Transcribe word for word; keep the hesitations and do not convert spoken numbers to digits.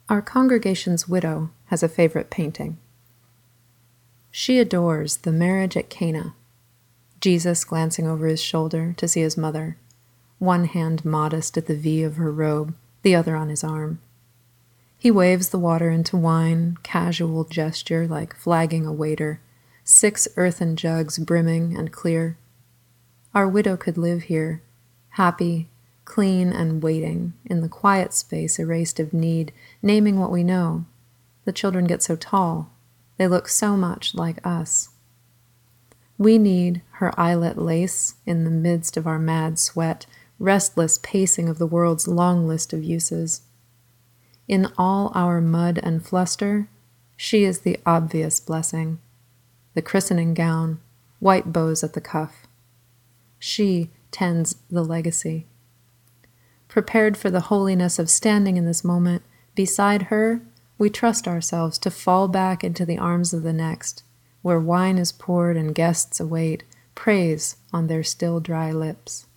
Our congregation's widow has a favorite painting. She adores the marriage at Cana, Jesus glancing over his shoulder to see his mother, one hand modest at the V of her robe, the other on his arm. He waves the water into wine, casual gesture like flagging a waiter, six earthen jugs brimming and clear. Our widow could live here, happy, clean and waiting, in the quiet space erased of need, naming what we know. The children get so tall. They look so much like us. We need her eyelet lace in the midst of our mad sweat, restless pacing of the world's long list of uses. In all our mud and fluster, she is the obvious blessing. The christening gown, white bows at the cuff. She tends the legacy. Prepared for the holiness of standing in this moment, beside her, we trust ourselves to fall back into the arms of the next, where wine is poured and guests await, praise on their still dry lips.